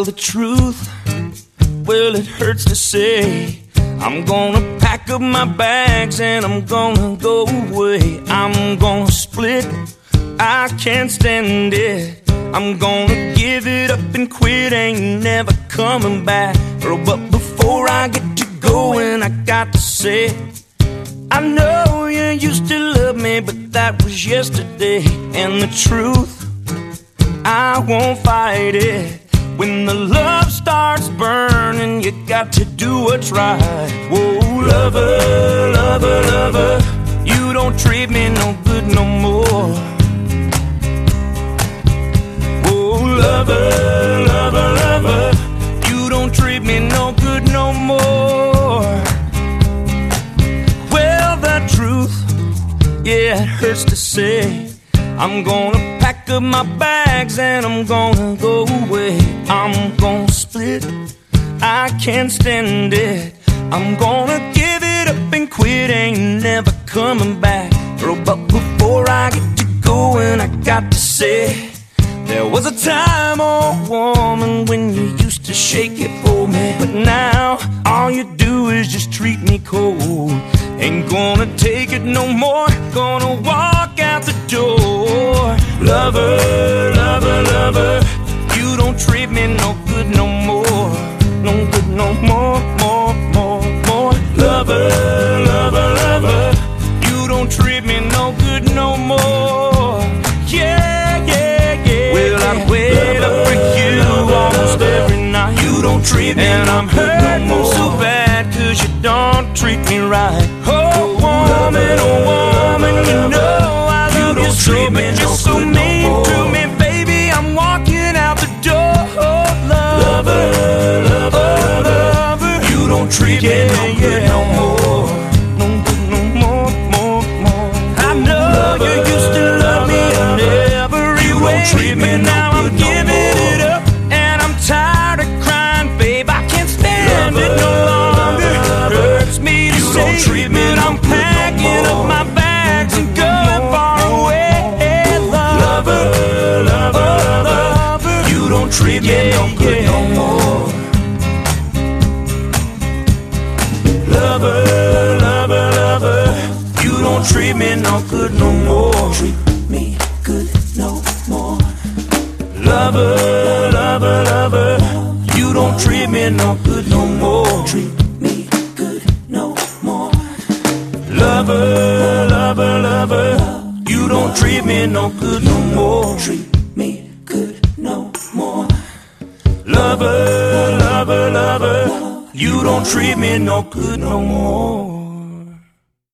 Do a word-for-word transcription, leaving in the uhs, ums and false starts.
the truth, well, it hurts to say. I'm gonna pack up my bags and I'm gonna go away. I'm gonna split, I can't stand it. I'm gonna give it up and quit, ain't never coming back. Oh, but before I get to going, I got to say, I know you used to love me, but that was yesterday. And the truth, I won't fight it. When the love starts burning, you got to do what's right. Whoa, lover, lover, lover, you don't treat me no good no more. Whoa, lover, lover, lover, you don't treat me no good no more. Well, the truth, yeah, it hurts to say. I'm gonna pack up my bags and I'm gonna go away. I'm gonna split, I can't stand it. I'm gonna give it up and quit, ain't never coming back. Oh, but before I get to going, I got to say, there was a time, oh woman, when you used to shake it for me. But now, all you do is just treat me cold. Ain't gonna take it no more, gonna walk out the door. Lover, lover, lover, you don't treat me no good no more. No good no more, more, more, more. Lover, lover, lover, you don't treat me no good no more. Yeah, yeah, yeah. Well, I wait up for you almost every night. You don't treat me and I'm hurting no so bad, cause you don't treat me right. Oh, woman, oh, woman, you know I love you so, but you're so mean to me, baby. I'm walking out the door. Lover, lover, lover, you don't treat me no good no more. No good no more, more, more. I know you used to love me in every way, but now I'm giving it up and I'm tired of crying, babe. I can't stand it no longer. Hurts me to say, but I'm packing up my bags and going far away. Lover, lover, lover, you don't treat me no good no more. Lover, lover, lover, you don't treat me no good no more. Treat me good no more. Lover, lover, lover, you don't treat me no good no more. Treat me good no more. Lover, lover, lover, you don't treat me no good no more. Treat me good no more. Lover, lover, lover, you don't treat me no good no more.